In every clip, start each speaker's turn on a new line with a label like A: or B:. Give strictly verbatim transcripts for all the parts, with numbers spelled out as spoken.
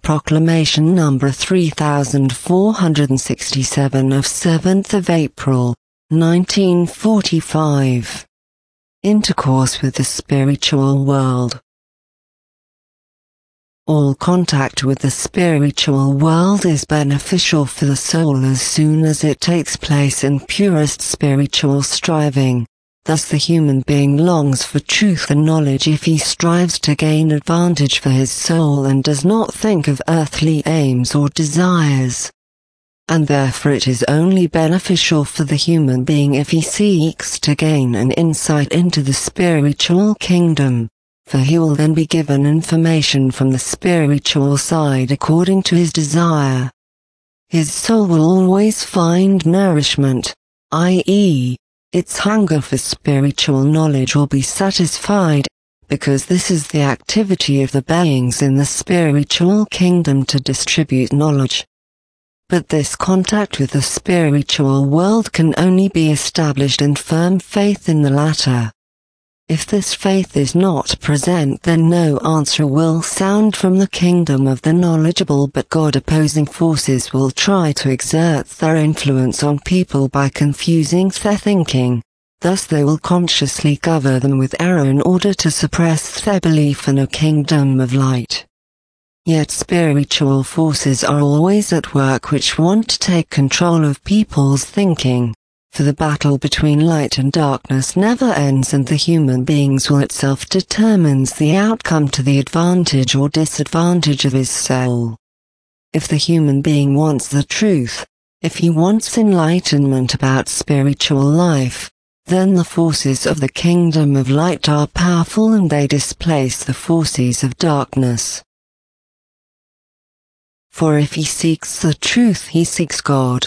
A: Proclamation number three thousand four hundred sixty-seven of seventh of April, nineteen forty-five. Intercourse with the spiritual world. All contact with the spiritual world is beneficial for the soul as soon as it takes place in purest spiritual striving. Thus the human being longs for truth and knowledge if he strives to gain advantage for his soul and does not think of earthly aims or desires. And therefore it is only beneficial for the human being if he seeks to gain an insight into the spiritual kingdom, for he will then be given information from the spiritual side according to his desire. His soul will always find nourishment, that is, its hunger for spiritual knowledge will be satisfied, because this is the activity of the beings in the spiritual kingdom to distribute knowledge. But this contact with the spiritual world can only be established in firm faith in the latter. If this faith is not present, then no answer will sound from the kingdom of the knowledgeable, but God-opposing forces will try to exert their influence on people by confusing their thinking. Thus they will consciously cover them with error in order to suppress their belief in a kingdom of light. Yet spiritual forces are always at work which want to take control of people's thinking. For the battle between light and darkness never ends, and the human being's will itself determines the outcome to the advantage or disadvantage of his soul. If the human being wants the truth, if he wants enlightenment about spiritual life, then the forces of the kingdom of light are powerful and they displace the forces of darkness. For if he seeks the truth, he seeks God.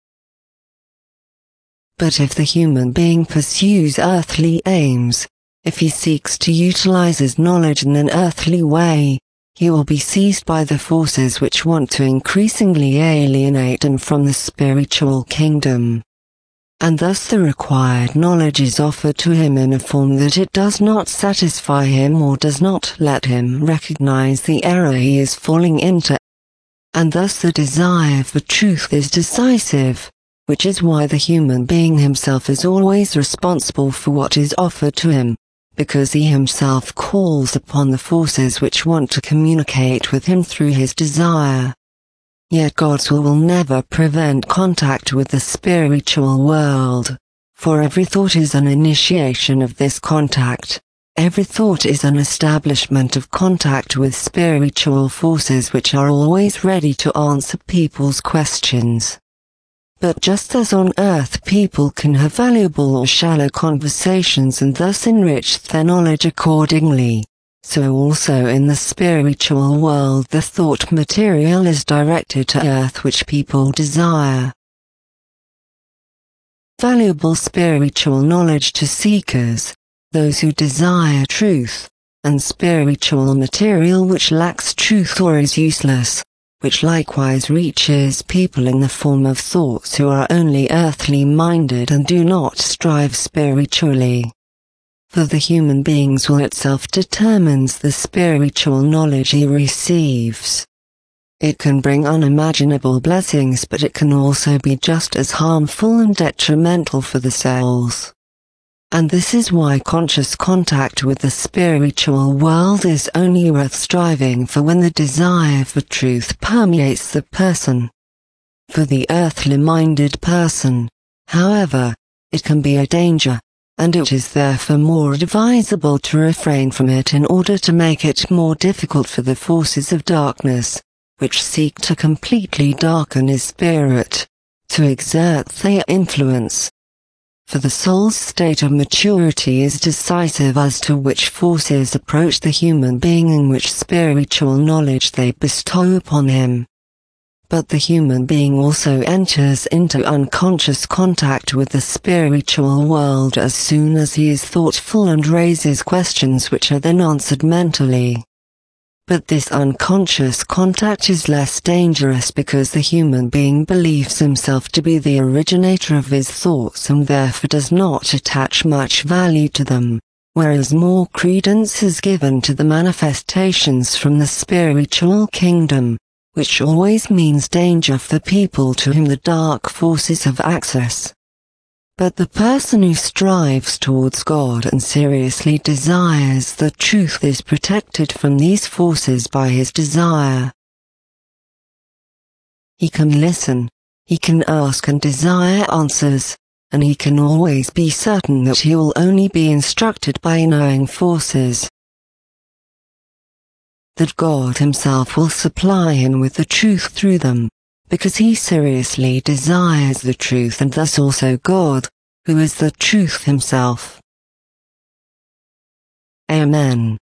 A: But if the human being pursues earthly aims, if he seeks to utilize his knowledge in an earthly way, he will be seized by the forces which want to increasingly alienate him from the spiritual kingdom. And thus the required knowledge is offered to him in a form that it does not satisfy him or does not let him recognize the error he is falling into. And thus the desire for truth is decisive, which is why the human being himself is always responsible for what is offered to him, because he himself calls upon the forces which want to communicate with him through his desire. Yet God's will will never prevent contact with the spiritual world, for every thought is an initiation of this contact. Every thought is an establishment of contact with spiritual forces which are always ready to answer people's questions. But just as on earth people can have valuable or shallow conversations and thus enrich their knowledge accordingly, so also in the spiritual world the thought material is directed to earth which people desire. Valuable spiritual knowledge to seekers, those who desire truth, and spiritual material which lacks truth or is useless, which likewise reaches people in the form of thoughts who are only earthly minded and do not strive spiritually. For the human being's will itself determines the spiritual knowledge he receives. It can bring unimaginable blessings, but it can also be just as harmful and detrimental for the souls. And this is why conscious contact with the spiritual world is only worth striving for when the desire for truth permeates the person. For the earthly-minded person, however, it can be a danger, and it is therefore more advisable to refrain from it in order to make it more difficult for the forces of darkness, which seek to completely darken his spirit, to exert their influence. For the soul's state of maturity is decisive as to which forces approach the human being and which spiritual knowledge they bestow upon him. But the human being also enters into unconscious contact with the spiritual world as soon as he is thoughtful and raises questions which are then answered mentally. But this unconscious contact is less dangerous because the human being believes himself to be the originator of his thoughts and therefore does not attach much value to them, whereas more credence is given to the manifestations from the spiritual kingdom, which always means danger for people to whom the dark forces have access. But the person who strives towards God and seriously desires the truth is protected from these forces by his desire. He can listen, he can ask and desire answers, and he can always be certain that he will only be instructed by knowing forces. That God himself will supply him with the truth through them, because he seriously desires the truth, and thus also God, who is the truth himself. Amen.